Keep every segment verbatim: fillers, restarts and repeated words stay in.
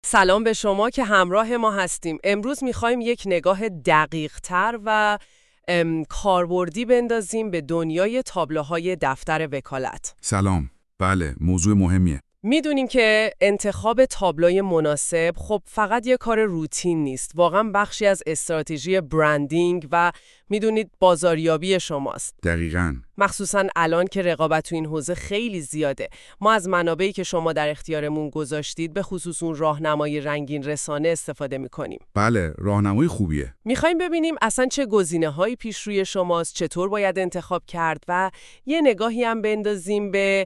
سلام به شما که همراه ما هستیم. امروز میخوایم یک نگاه دقیق تر و ام، کاربردی بندازیم به دنیای تابلوهای دفتر وکالت. سلام. بله، موضوع مهمیه. میدونیم که انتخاب تابلوی مناسب خب فقط یه کار روتین نیست. واقعا بخشی از استراتژی برندینگ و میدونید بازاریابی شماست. دقیقاً. مخصوصاً الان که رقابت تو این حوزه خیلی زیاده. ما از منابعی که شما در اختیارمون گذاشتید به خصوص اون راهنمای رنگین رسانه استفاده میکنیم. بله، راهنمای خوبیه. میخوایم ببینیم اصلا چه گزینه‌هایی پیش روی شماست، چطور باید انتخاب کرد و یه نگاهی هم بندازیم به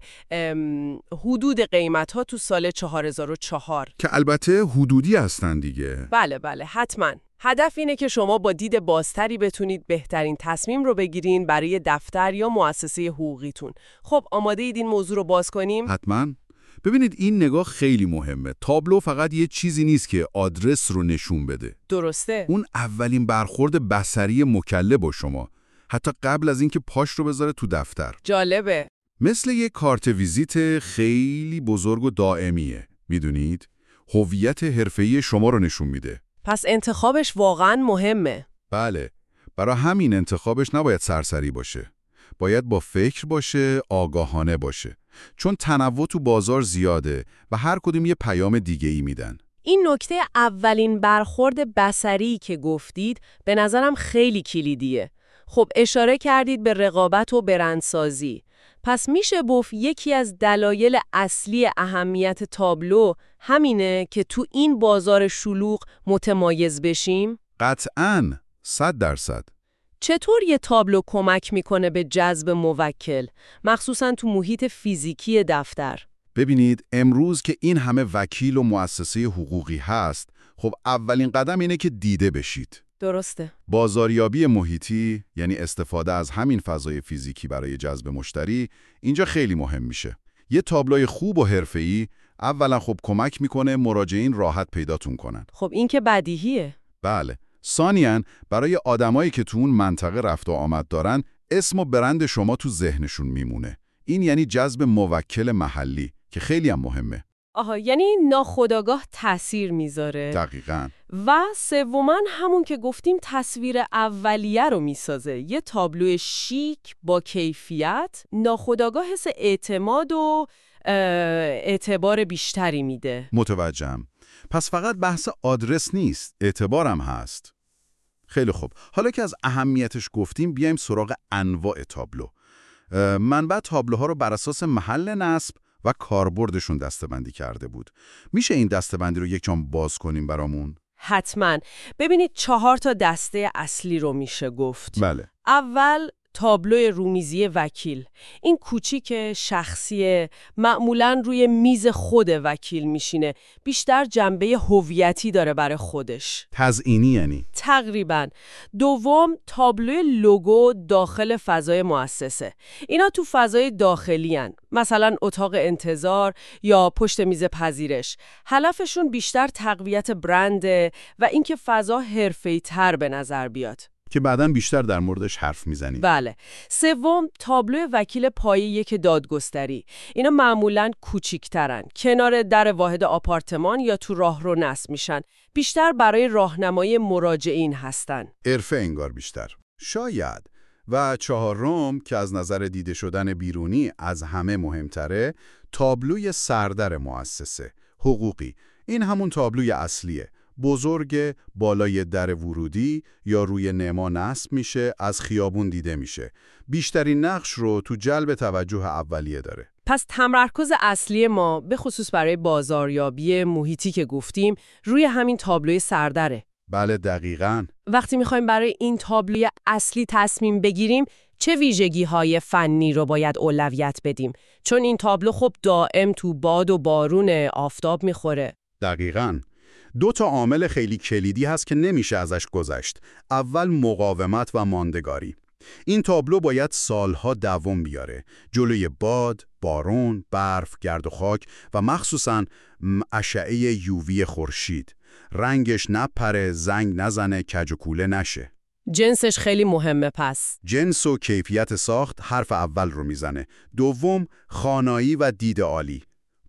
حدود قیمت‌ها تو سال چهار هزار و چهار که البته حدودی هستن دیگه. بله بله حتما. هدف اینه که شما با دید بازتری بتونید بهترین تصمیم رو بگیرین برای دفتر یا مؤسسه حقوقیتون. خب آماده اید این موضوع رو باز کنیم؟ حتما. ببینید این نگاه خیلی مهمه. تابلو فقط یه چیزی نیست که آدرس رو نشون بده. درسته. اون اولین برخورد بصری مکلب با شما، حتی قبل از اینکه پاش رو بذاره تو دفتر. جالبه. مثل یه کارت ویزیت خیلی بزرگ و دائمیه. میدونید؟ هویت حرفه‌ای شما رو نشون میده. پس انتخابش واقعاً مهمه. بله. برای همین انتخابش نباید سرسری باشه. باید با فکر باشه، آگاهانه باشه. چون تنوع تو بازار زیاده و هر کدوم یه پیام دیگه‌ای میدن. این نکته اولین برخورد بصری که گفتید به نظرم خیلی کلیدیه. خب اشاره کردید به رقابت و برندسازی. پس میشه گفت یکی از دلایل اصلی اهمیت تابلو همینه که تو این بازار شلوغ متمایز بشیم؟ قطعاً، صد درصد. چطور یه تابلو کمک میکنه به جذب موکل، مخصوصاً تو محیط فیزیکی دفتر؟ ببینید امروز که این همه وکیل و مؤسسه حقوقی هست، خب اولین قدم اینه که دیده بشید. درسته. بازاریابی محیطی، یعنی استفاده از همین فضای فیزیکی برای جذب مشتری، اینجا خیلی مهم میشه. یه تابلوی خوب و حرفه‌ای اولا خب کمک میکنه مراجعین راحت پیداتون کنن. خب این که بدیهیه. بله. ثانیاً برای آدمایی که تو اون منطقه رفت و آمد دارن، اسم و برند شما تو ذهنشون میمونه. این یعنی جذب موکل محلی که خیلی هم مهمه. آها، یعنی ناخودآگاه تأثیر میذاره. دقیقاً. و سوماً همون که گفتیم تصویر اولیه رو میسازه. یه تابلو شیک با کیفیت ناخودآگاه حس اعتماد و اعتبار بیشتری میده. متوجهم. پس فقط بحث آدرس نیست، اعتبارم هست. خیلی خوب. حالا که از اهمیتش گفتیم بیایم سراغ انواع تابلو. منبع تابلوها رو بر اساس محل نصب و کاربردشون دسته‌بندی کرده بود. میشه این دسته‌بندی رو یک جام باز کنیم برامون؟ حتما. ببینید چهار تا دسته اصلی رو میشه گفت. بله. اول تابلو رومیزی وکیل. این کوچیک شخصیه، معمولاً روی میز خود وکیل میشینه. بیشتر جنبه هویتی داره برای خودش. تزئینی یعنی؟ تقریباً. دوم تابلو لوگو داخل فضای مؤسسه. اینا تو فضای داخلی هن. مثلا اتاق انتظار یا پشت میز پذیرش. هدفشون بیشتر تقویت برنده و اینکه فضا حرفه‌ای‌تر به نظر بیاد. که بعداً بیشتر در موردش حرف میزنیم. بله. سوم تابلو وکیل پایه یک دادگستری. اینا معمولاً کوچیک‌ترن. کنار در واحد آپارتمان یا تو راهرو نصب میشن. بیشتر برای راهنمایی مراجعین هستن. عرفه انگار بیشتر. شاید. و چهارم که از نظر دیده شدن بیرونی از همه مهمتره، تابلوی سردر مؤسسه حقوقی. این همون تابلوی اصلیه. بزرگ، بالای در ورودی یا روی نما نصب میشه، از خیابون دیده میشه. بیشترین نقش رو تو جلب توجه اولیه داره. پس تمرکز اصلی ما به خصوص برای بازاریابی محیطی که گفتیم روی همین تابلوی سردره. بله دقیقاً. وقتی میخوایم برای این تابلوی اصلی تصمیم بگیریم چه ویژگی‌های فنی رو باید اولویت بدیم؟ چون این تابلو خب دائم تو باد و بارون آفتاب میخوره. دقیقاً. دو تا عامل خیلی کلیدی هست که نمیشه ازش گذشت. اول مقاومت و ماندگاری. این تابلو باید سالها دوام بیاره. جلوی باد، بارون، برف، گرد و خاک و مخصوصاً اشعه یووی خورشید. رنگش نپره، زنگ نزنه، کج و کوله نشه. جنسش خیلی مهمه پس. جنس و کیفیت ساخت حرف اول رو میزنه. دوم، خوانایی و دید عالی.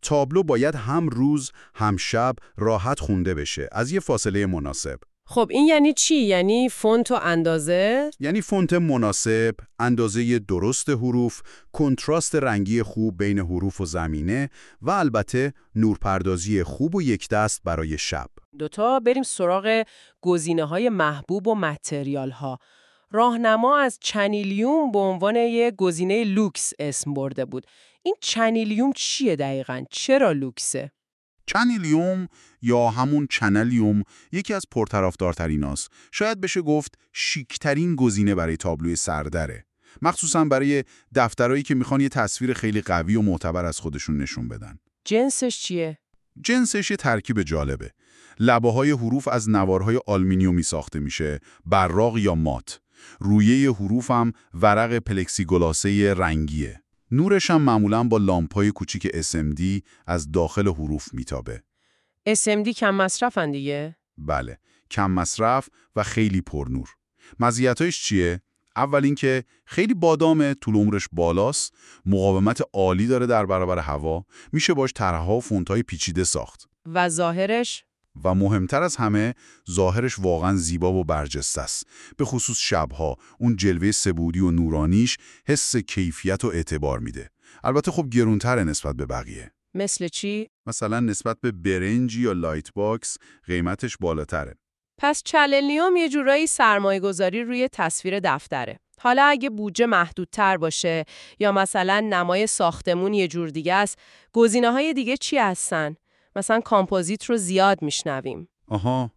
تابلو باید هم روز هم شب راحت خونده بشه از یه فاصله مناسب. خب این یعنی چی؟ یعنی فونت و اندازه؟ یعنی فونت مناسب، اندازه درست حروف، کنتراست رنگی خوب بین حروف و زمینه و البته نورپردازی خوب و یک دست برای شب. دوتا بریم سراغ گزینه‌های محبوب و متریال‌ها. راهنما از چنیلیوم به عنوان یه گزینه لوکس اسم برده بود. این چنیلیوم چیه دقیقاً؟ چرا لوکسه؟ چنیلیوم یا همون چنلیوم یکی از پرطرفدارتریناست. شاید بشه گفت شیکترین گزینه برای تابلوی سردره. مخصوصاً برای دفترایی که میخوان یه تصویر خیلی قوی و معتبر از خودشون نشون بدن. جنسش چیه؟ جنسش یه ترکیب جالبه. لبه‌های حروف از نوارهای آلومینیومی ساخته میشه، براق یا مات. رویه حروف هم ورق پلکسیگلاسه رنگیه. نورش هم معمولاً با لامپای کوچیک اس ام دی از داخل حروف میتابه. اس ام دی کم مصرفن دیگه؟ بله، کم مصرف و خیلی پرنور. مزیتایش چیه؟ اول اینکه خیلی بادامه، طول عمرش بالاست، مقاومت عالی داره در برابر هوا، میشه باش طرح‌ها و فونت‌های پیچیده ساخت. و ظاهرش؟ و مهمتر از همه، ظاهرش واقعا زیبا و برجسته است. به خصوص شب‌ها، اون جلوه سه‌بعدی و نورانیش حس کیفیت و اعتبار میده. البته خب گرونتره نسبت به بقیه. مثل چی؟ مثلا نسبت به برنج یا لایت باکس قیمتش بالاتره. پس چنلیوم یه جورایی سرمایه‌گذاری روی تصویر دفتره. حالا اگه بودجه محدودتر باشه یا مثلا نمای ساختمون یه جور دیگه است، گزینه‌های دیگه چی هستن؟ مثلا کامپوزیت رو زیاد میشنویم. آها،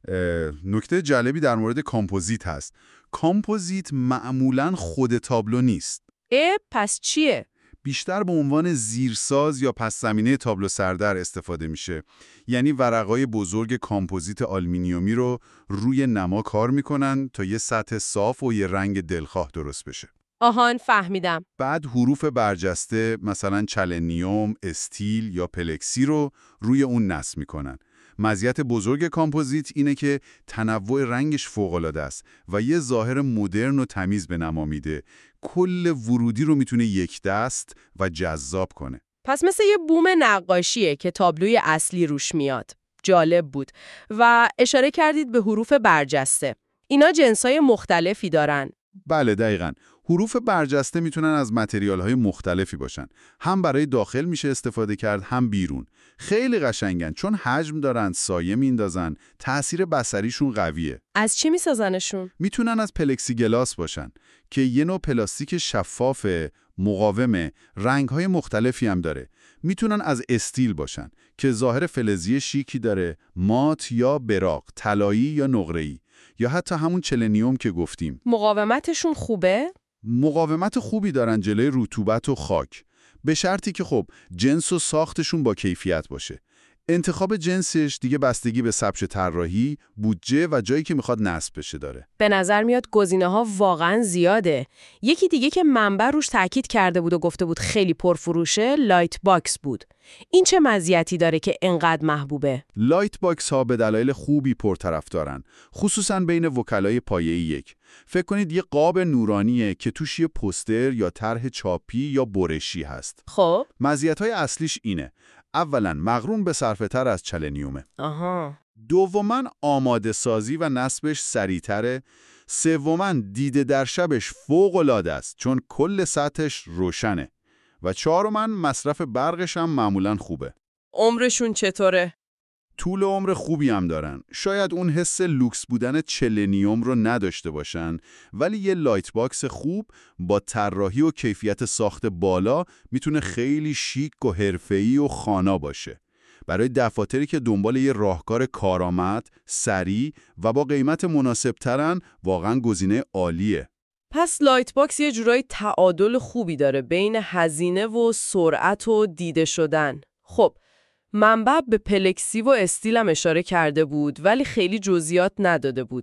نکته جالبی در مورد کامپوزیت هست. کامپوزیت معمولاً خود تابلو نیست. اه پس چیه؟ بیشتر به عنوان زیرساز یا پس زمینه تابلو سردر استفاده میشه. یعنی ورقای بزرگ کامپوزیت آلومینیومی رو روی نما کار میکنن تا یه سطح صاف و یه رنگ دلخواه درست بشه. آهان فهمیدم. بعد حروف برجسته مثلا چلنیوم، استیل یا پلکسی رو روی اون نصب میکنن. مزیت بزرگ کامپوزیت اینه که تنوع رنگش فوق‌العاده است و یه ظاهر مدرن و تمیز به نما میده. کل ورودی رو میتونه یک دست و جذاب کنه. پس مثل یه بوم نقاشیه که تابلوی اصلی روش میاد. جالب بود. و اشاره کردید به حروف برجسته. اینا جنسای مختلفی دارن. بله دقیقاً. حروف برجسته میتونن از متریال‌های مختلفی باشن. هم برای داخل میشه استفاده کرد، هم بیرون. خیلی قشنگن چون حجم دارن، سایه میندازن، تأثیر بصریشون قویه. از چی میسازنشون؟ میتونن از پلکسیگلاس باشن که یه نوع پلاستیک شفاف، مقاومه، رنگ‌های مختلفی هم داره. میتونن از استیل باشن که ظاهر فلزی شیکی داره، مات یا براق، طلایی یا نقره‌ای. یا حتی همون چلنیوم که گفتیم. مقاومتشون خوبه؟ مقاومت خوبی دارن جلوی رطوبت و خاک، به شرطی که خب جنس و ساختشون با کیفیت باشه. انتخاب جنسش دیگه بستگی به سبک طراحی، بودجه و جایی که میخواد نصب بشه داره. به نظر میاد گزینه‌ها واقعاً زیاده. یکی دیگه که منبع روش تاکید کرده بود و گفته بود خیلی پرفروشه، لایت باکس بود. این چه مزیتی داره که انقدر محبوبه؟ لایت باکس ها به دلایل خوبی پرطرفدارن، خصوصاً بین وکلای پایه یک. فکر کنید یه قاب نورانیه که توش یه پوستر یا طرح چاپی یا برشی هست. خب مزیت‌های اصلیش اینه: اولاً مقرون به صرفه‌تر از چلنیومه. آها. دوماً آماده سازی و نصبش سریع‌تره. سوماً دیده در شبش فوق‌العاده است چون کل سطحش روشنه. و چهارماً مصرف برقش هم معمولاً خوبه. عمرشون چطوره؟ طول عمر خوبی هم دارن. شاید اون حس لوکس بودن چلنیوم رو نداشته باشن، ولی یه لایت باکس خوب با طراحی و کیفیت ساخت بالا میتونه خیلی شیک و حرفه‌ای و خانا باشه. برای دفاتری که دنبال یه راهکار کارآمد، سریع و با قیمت مناسب ترن، واقعا گزینه عالیه. پس لایت باکس یه جورایی تعادل خوبی داره بین هزینه و سرعت و دیده شدن. خب منبع به پلکسی و استیل هم اشاره کرده بود ولی خیلی جزئیات نداده بود.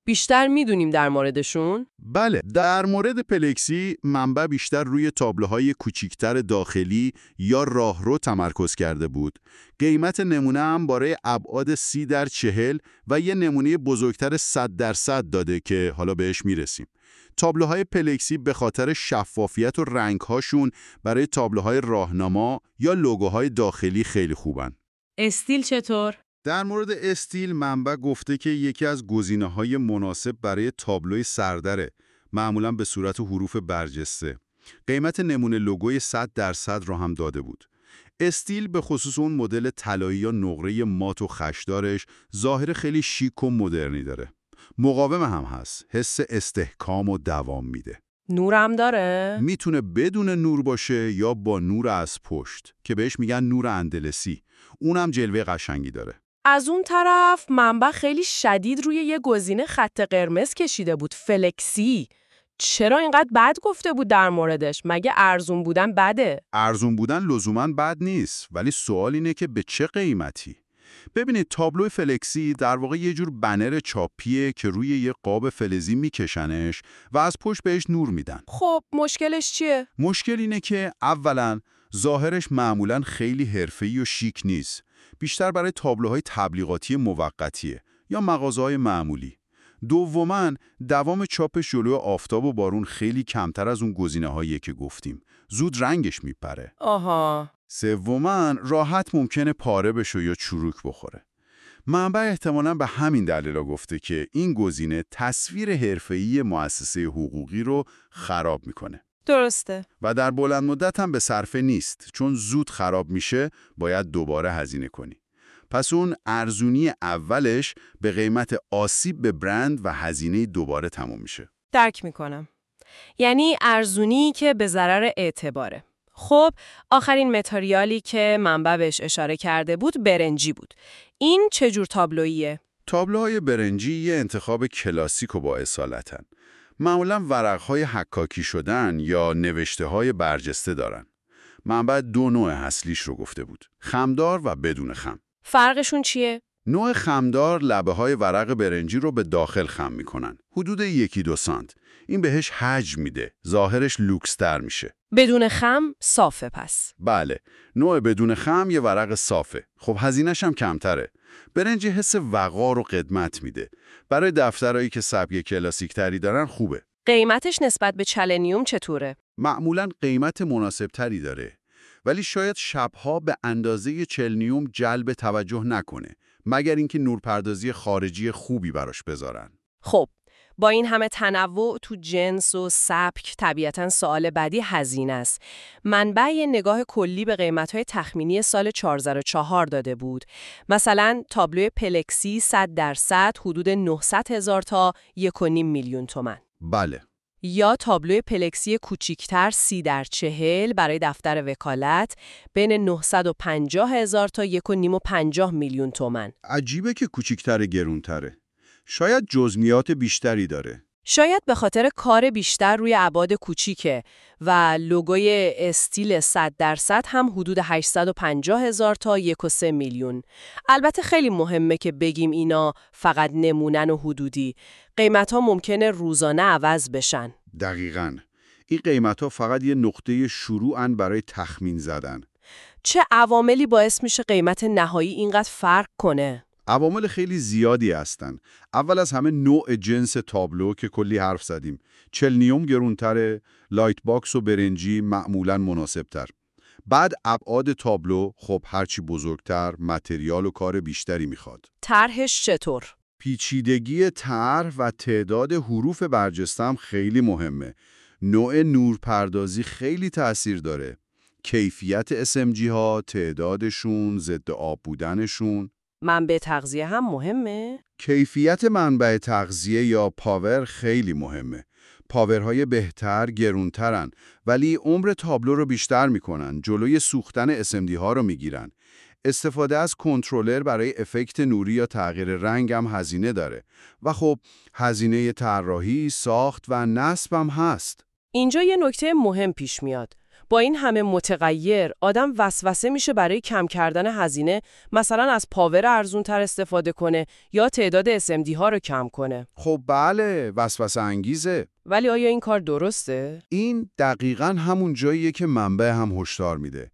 بیشتر میدونیم در موردشون؟ بله، در مورد پلکسی منبع بیشتر روی تابلوهای کوچیکتر داخلی یا راهرو تمرکز کرده بود. قیمت نمونه هم برای ابعاد سی در چهل و یه نمونه بزرگتر صد در صد داده که حالا بهش میرسیم. تابلوهای پلکسی به خاطر شفافیت و رنگهاشون برای تابلوهای راهنما یا لوگوهای داخلی خیلی خوبن. استیل چطور؟ در مورد استیل منبع گفته که یکی از گزینه‌های مناسب برای تابلوی سردره، معمولاً به صورت حروف برجسته. قیمت نمونه لوگوی صد درصد را هم داده بود. استیل به خصوص اون مدل طلایی یا نقره مات و خشدارش ظاهر خیلی شیک و مدرنی داره. مقاوم هم هست، حس استحکام و دوام میده. نورم داره؟ میتونه بدون نور باشه یا با نور از پشت که بهش میگن نور اندلسی. اونم جلوه قشنگی داره. از اون طرف منبع خیلی شدید روی یه گزینه خط قرمز کشیده بود، فلکسی. چرا اینقدر بد گفته بود در موردش؟ مگه ارزون بودن بده؟ ارزون بودن لزوماً بد نیست، ولی سوال اینه که به چه قیمتی؟ ببینید تابلو فلکسی در واقع یه جور بنر چاپیه که روی یه قاب فلزی میکشنش و از پشت بهش نور میدن. خب مشکلش چیه؟ مشکل اینه که اولاً ظاهرش معمولاً خیلی حرفه‌ای و شیک نیست. بیشتر برای تابلوهای تبلیغاتی موقتیه یا مغازه‌های معمولی. دوماً دوام چاپش جلوی آفتاب و بارون خیلی کمتر از اون گزینه‌هایی که گفتیم. زود رنگش میپره. آها. سوماً راحت ممکنه پاره بشه یا چروک بخوره. منبع احتمالاً به همین دلیل گفته که این گزینه تصویر حرفه‌ای مؤسسه حقوقی رو خراب میکنه. درسته. و در بلند مدت هم به صرفه نیست، چون زود خراب میشه باید دوباره هزینه کنی. پس اون ارزونی اولش به قیمت آسیب به برند و هزینه دوباره تموم میشه. درک میکنم. یعنی ارزونی که به ضرر اعتباره. خب آخرین متریالی که منبع بهش اشاره کرده بود برنجی بود. این چه جور تابلوییه؟ تابلوهای برنجی یه انتخاب کلاسیک و با اصالتن. معمولاً ورقهای حکاکی شدن یا نوشته‌های برجسته دارن. منبع دو نوع اصلیش رو گفته بود، خمدار و بدون خم. فرقشون چیه؟ نوع خمدار لبه‌های ورق برنجی رو به داخل خم میکنن، حدود یکی دو سانت. این بهش حجم میده، ظاهرش لوکس‌تر میشه. بدون خم صافه پس. بله، نوع بدون خم یه ورق صافه. خب هزینه‌ش هم کمتره. برنج حس وقار و قدمت میده. برای دفترایی که سبک کلاسیک تری دارن خوبه. قیمتش نسبت به چلنیوم چطوره؟ معمولاً قیمت مناسب تری داره. ولی شاید شبها به اندازه چلنیوم جلب توجه نکنه، مگر اینکه نورپردازی خارجی خوبی براش بذارن. خب با این همه تنوع تو جنس و سبک طبیعتاً سوال بعدی هزینه است. منبع یه نگاه کلی به قیمت‌های تخمینی سال چهار هزار و چهار داده بود. مثلا تابلوی پلکسی صد درصد حدود نهصد هزار تا یک و نیم میلیون تومان. بله. یا تابلوی پلکسی کوچیکتر سی در چهل برای دفتر وکالت بین نهصد و پنجاه هزار تا یک و نیم و پنجاه میلیون تومان. عجیبه که کوچیکتر گرونتره. شاید جزئیات بیشتری داره. شاید به خاطر کار بیشتر روی ابعاد کوچیکه و لوگوی استیل صد درصد هم حدود هشتصد و پنجاه هزار تا یک و سه میلیون. البته خیلی مهمه که بگیم اینا فقط نمونن و حدودی. قیمت‌ها ممکنه روزانه عوض بشن. دقیقاً. این قیمت‌ها فقط یه نقطه شروعن برای تخمین زدن. چه عواملی باعث میشه قیمت نهایی اینقدر فرق کنه؟ عوامل خیلی زیادی هستن. اول از همه نوع جنس تابلو که کلی حرف زدیم. چلنیوم گرونتره، لایت باکس و برنجی معمولاً مناسبتر. بعد ابعاد تابلو، خب هرچی بزرگتر، متریال و کار بیشتری میخواد. طرحش چطور؟ پیچیدگی طرح و تعداد حروف برجسته هم خیلی مهمه. نوع نورپردازی خیلی تأثیر داره. کیفیت اس ام جی ها، تعدادشون، ضد آب بودنشون. منبع تغذیه هم مهمه؟ کیفیت منبع تغذیه یا پاور خیلی مهمه. پاورهای بهتر گرونترن ولی عمر تابلو رو بیشتر میکنن، جلوی سوختن اس ام دی ها رو میگیرن. استفاده از کنترلر برای افکت نوری یا تغییر رنگ هم هزینه داره و خب هزینه طراحی، ساخت و نصب هم هست. اینجا یه نکته مهم پیش میاد. با این همه متغیر آدم وسوسه میشه برای کم کردن هزینه، مثلا از پاور ارزونتر استفاده کنه یا تعداد اس ام دی ها رو کم کنه. خب بله، وسوسه انگیزه. ولی آیا این کار درسته؟ این دقیقاً همون جاییه که منبع هم هشدار میده.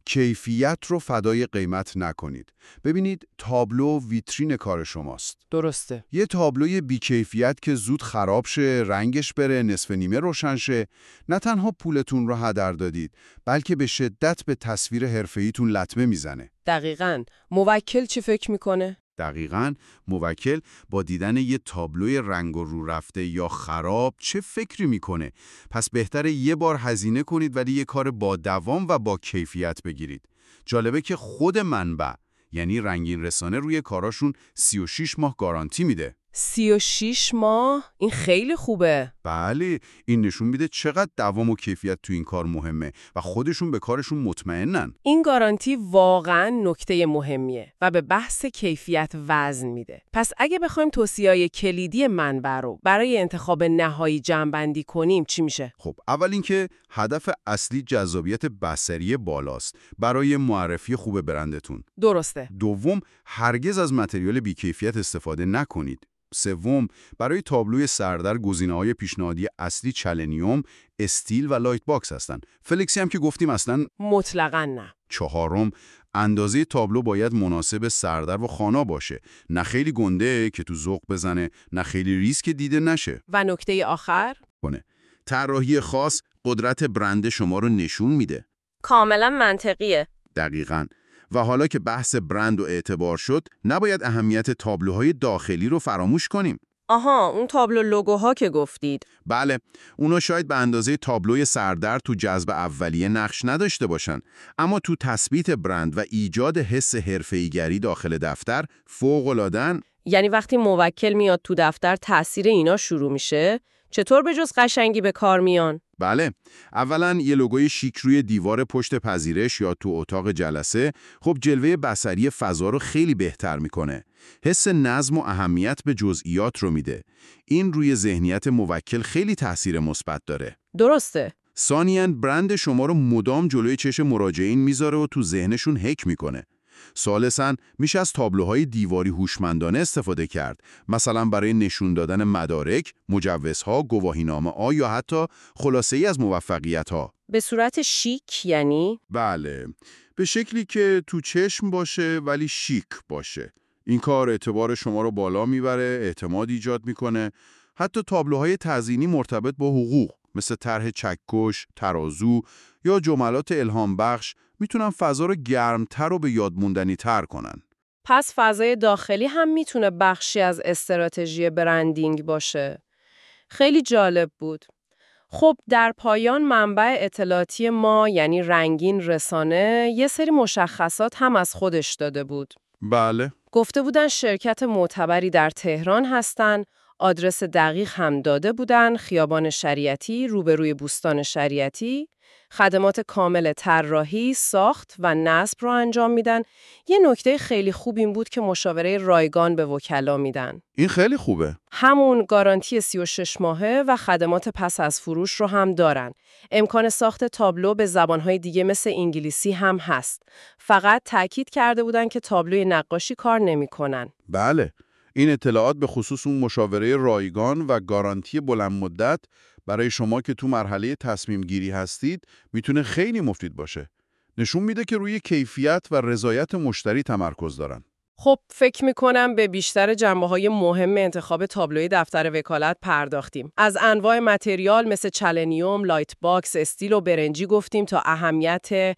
کیفیت رو فدای قیمت نکنید. ببینید، تابلو ویترین کار شماست. درسته. یه تابلوی بیکیفیت که زود خراب شه، رنگش بره، نصف نیمه روشن شه، نه تنها پولتون رو هدر دادید، بلکه به شدت به تصویر حرفه‌ایتون لطمه میزنه. دقیقاً. موکل چی فکر میکنه؟ دقیقاً، موکل با دیدن یه تابلوی رنگ و رو رفته یا خراب چه فکری میکنه؟ پس بهتره یه بار هزینه کنید ولی یه کار با دوام و با کیفیت بگیرید. جالبه که خود منبع، یعنی رنگین رسانه، روی کاراشون سی و شش ماه گارانتی میده. سی و شش ماه؟ این خیلی خوبه. بله، این نشون میده چقدر دوام و کیفیت تو این کار مهمه و خودشون به کارشون مطمئنن. این گارانتی واقعاً نکته مهمیه و به بحث کیفیت وزن میده. پس اگه بخوایم توصیه‌های کلیدی منبع رو برای انتخاب نهایی جمع‌بندی کنیم چی میشه؟ خب اول اینکه هدف اصلی جذابیت بصری بالاست برای معرفی خوب برندتون. درسته. دوم، هرگز از متریال بیکیفیت استفاده نکنید. سوم، برای تابلوی سردر گزینه‌های پیشنهادی اصلی چلنیوم، استیل و لایت باکس هستن. فلکسی هم که گفتیم اصلا مطلقاً نه. چهارم، اندازه تابلو باید مناسب سردر و خانا باشه، نه خیلی گنده که تو ذوق بزنه، نه خیلی ریسک دیده نشه. و نکته آخر، کنه طراحی خاص قدرت برند شما رو نشون میده. کاملا منطقیه. دقیقاً. و حالا که بحث برند و اعتبار شد، نباید اهمیت تابلوهای داخلی رو فراموش کنیم. آها، اون تابلو لوگوها که گفتید. بله، اونا شاید به اندازه تابلوی سردر تو جذب اولیه نقش نداشته باشن، اما تو تثبیت برند و ایجاد حس حرفه‌ای‌گری داخل دفتر فوق‌العاده‌ن. یعنی وقتی موکل میاد تو دفتر تأثیر اینا شروع میشه، چطور به جز قشنگی به کار میان؟ بله، اولا یه لوگوی شیک روی دیوار پشت پذیرش یا تو اتاق جلسه خب جلوه بصری فضا رو خیلی بهتر میکنه. حس نظم و اهمیت به جزئیات رو میده. این روی ذهنیت موکل خیلی تاثیر مثبت داره. درسته. ثانیاً برند شما رو مدام جلوی چشم مراجعین میذاره و تو ذهنشون حک میکنه. ثالثاً میشه از تابلوهای دیواری هوشمندانه استفاده کرد، مثلا برای نشون دادن مدارک، مجوزها، گواهینامه‌ها یا حتی خلاصه‌ای از موفقیت‌ها. به صورت شیک یعنی؟ بله، به شکلی که تو چشم باشه ولی شیک باشه. این کار اعتبار شما رو بالا میبره، اعتماد ایجاد میکنه. حتی تابلوهای تزیینی مرتبط با حقوق مثل طرح چکش، ترازو یا جملات الهام بخش میتونن فضا رو گرمتر و به یاد موندنی تر کنن. پس فضای داخلی هم میتونه بخشی از استراتژی برندینگ باشه. خیلی جالب بود. خب در پایان منبع اطلاعاتی ما یعنی رنگین رسانه یه سری مشخصات هم از خودش داده بود. بله. گفته بودن شرکت معتبری در تهران هستن، آدرس دقیق هم داده بودن، خیابان شریعتی روبروی بوستان شریعتی، خدمات کامل طراحی، ساخت و نصب رو انجام میدن. یه نکته خیلی خوب این بود که مشاوره رایگان به وکلا میدن. این خیلی خوبه. همون گارانتی سی و شش ماهه و خدمات پس از فروش رو هم دارن. امکان ساخت تابلو به زبانهای دیگه مثل انگلیسی هم هست. فقط تأکید کرده بودن که تابلوی نقاشی کار نمی‌کنن. بله. این اطلاعات به خصوص اون مشاوره رایگان و گارانتی بلند مدت برای شما که تو مرحله تصمیم گیری هستید میتونه خیلی مفید باشه. نشون میده که روی کیفیت و رضایت مشتری تمرکز دارن. خب فکر میکنم به بیشتر جنبه‌های مهم انتخاب تابلوی دفتر وکالت پرداختیم. از انواع متریال مثل چلنیوم، لایت باکس، استیل و برنجی گفتیم تا اهمیت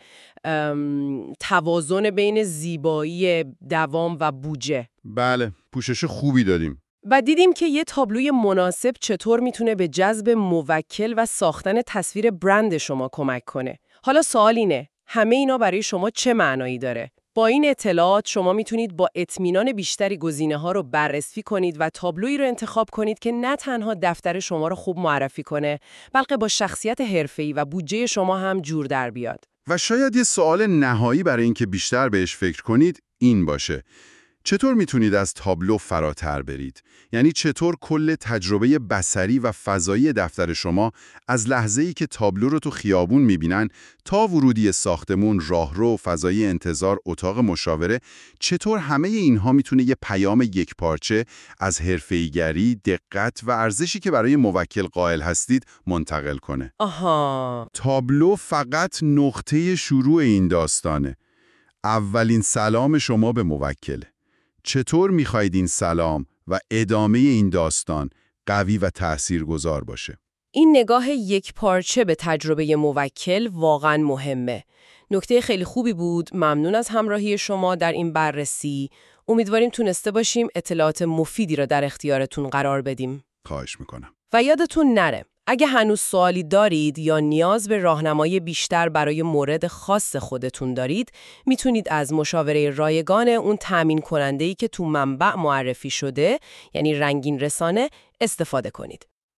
توازن بین زیبایی، دوام و بودجه. بله، پوشش خوبی دادیم. و دیدیم که یه تابلوی مناسب چطور میتونه به جذب موکل و ساختن تصویر برند شما کمک کنه. حالا سوال اینه، همه اینا برای شما چه معنایی داره؟ با این اطلاعات شما میتونید با اطمینان بیشتری گزینه‌ها رو بررسی کنید و تابلویی رو انتخاب کنید که نه تنها دفتر شما رو خوب معرفی کنه، بلکه با شخصیت حرفه‌ای و بودجه شما هم جور در بیاد. و شاید یه سوال نهایی برای اینکه بیشتر بهش فکر کنید این باشه: چطور میتونید از تابلو فراتر برید؟ یعنی چطور کل تجربه بصری و فضایی دفتر شما از لحظه‌ای که تابلو رو تو خیابون میبینن تا ورودی ساختمون، راهرو، فضای انتظار، اتاق مشاوره، چطور همه اینها میتونه یه پیام یکپارچه از حرفه‌ایگری، دقت و ارزشی که برای موکل قائل هستید منتقل کنه؟ آها. تابلو فقط نقطه شروع این داستانه. اولین سلام شما به موکله. چطور میخواید این سلام و ادامه این داستان قوی و تاثیرگذار باشه؟ این نگاه یک پارچه به تجربه موکل واقعا مهمه. نکته خیلی خوبی بود. ممنون از همراهی شما در این بررسی. امیدواریم تونسته باشیم اطلاعات مفیدی را در اختیارتون قرار بدیم. خواهش میکنم. و یادتون نره، اگه هنوز سوالی دارید یا نیاز به راهنمایی بیشتر برای مورد خاص خودتون دارید، میتونید از مشاوره رایگان اون تامین کننده‌ای که تو منبع معرفی شده، یعنی رنگین رسانه، استفاده کنید.